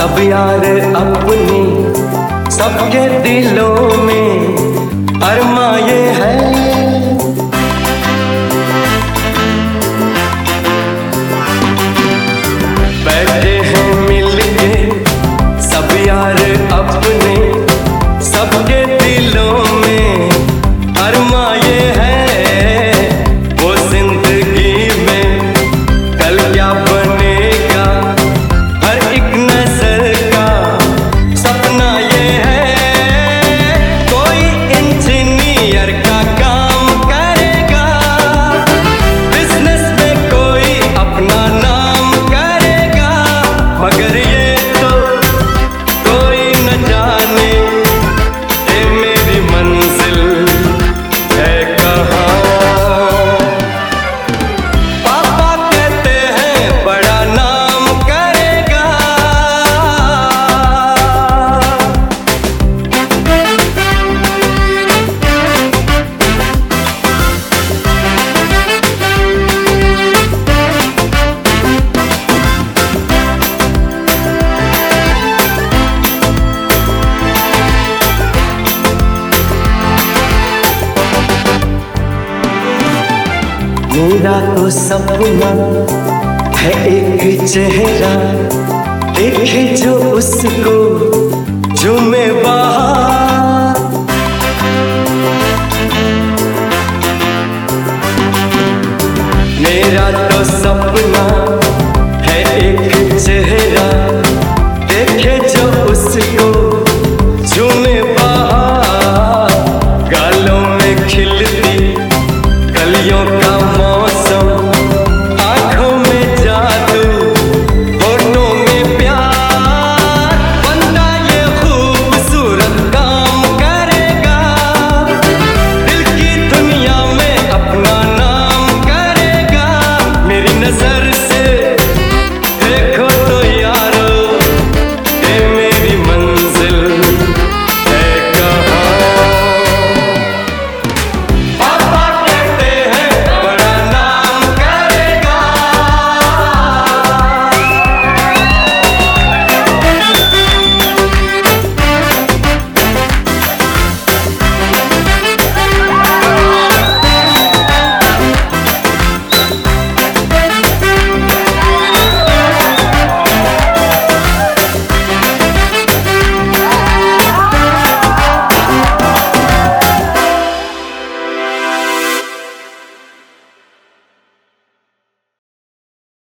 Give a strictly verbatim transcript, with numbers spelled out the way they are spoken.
सब यार अपने सबके दिलों में अरमा ये है। बैठे हैं मिलके सब यार अपने सबके दिलों में अरमा ये है। वो जिंदगी में कल क्या बनेगा हर एक नजर का सपना ये है। कोई इंजीनियर का काम करेगा, बिजनेस में कोई अपना नाम करेगा, मगर ये तो कोई न जाने ये मेरी मंजिल है कहाँ। पापा कहते हैं बड़ा नाम करेगा। मेरा तो सपना है एक चेहरा देखे जो उसको झूमे बाहर।